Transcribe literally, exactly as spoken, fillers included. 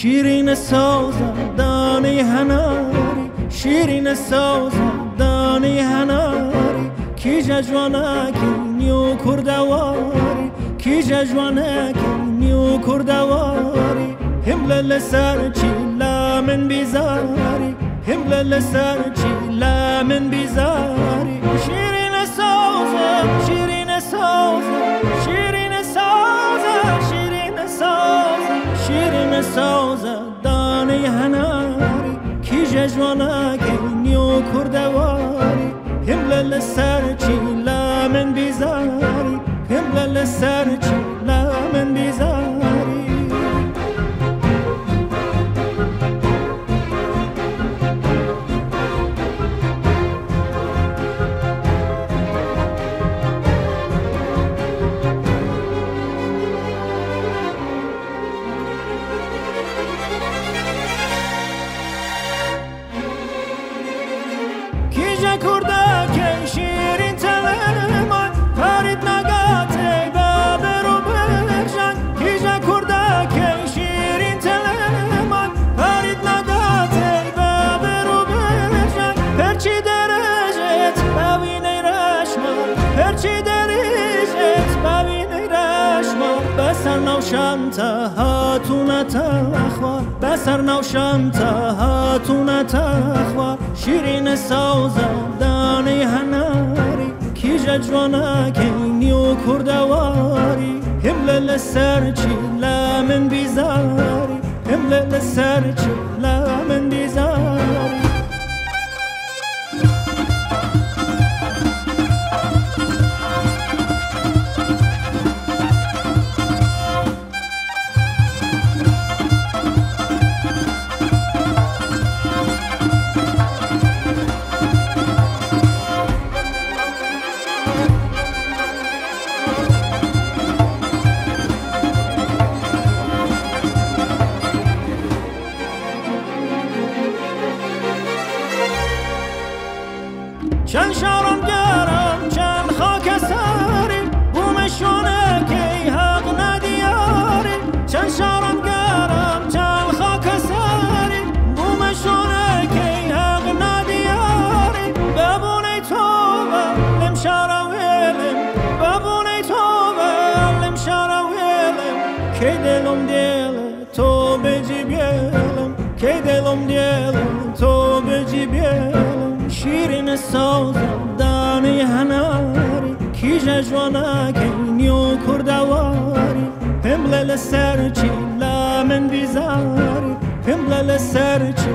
شیرین سازم دانه هناری شیرین سازم دانه هناری کی جوانه کی نیو کردواری کی جوانه کی نیو کردواری همل لسر چیلا من بیزاری همل لسر چیلا من بیزاری شیرین سازم شیرین سازم شیرین سازم شیرین سازم شیرین سازم دانه هناری کی جوانه کی نیو کردواری همل لسر چیلا من بیزاری همل لسر چیلا من بیزاری کرده که شیرین تلمان پرید نگاته بابر و برجن کیجا کرده که شیرین تلمان پرید نگاته بابر و برجن هرچی درجت ببینی رشما هرچی درجت ببینی رشما بسر نوشم تا هاتون تخوار بسر نوشم تا هاتون تخوار شیرین سازم دانه هناری کی جوانه کی نیو کردواری همل لسر چیلا من بیزاری همل لسر چیلا من بیزاری چند شارم گرم چند خاک ساری بومشونه کی حق ندیاری چند شارم گرم چند خاک ساری بومشونه کی حق ندیاری ببونی توبه لم شارم ویلم ببونی توبه لم شارم ویلم کی دلم دیل تو بجی بیلم کی دلم دیل تو بجی بیلم شیرین سازم دانه هناری کی جوانه کی نیو کردواری همل لسر چیلا من بیزاری همل لسر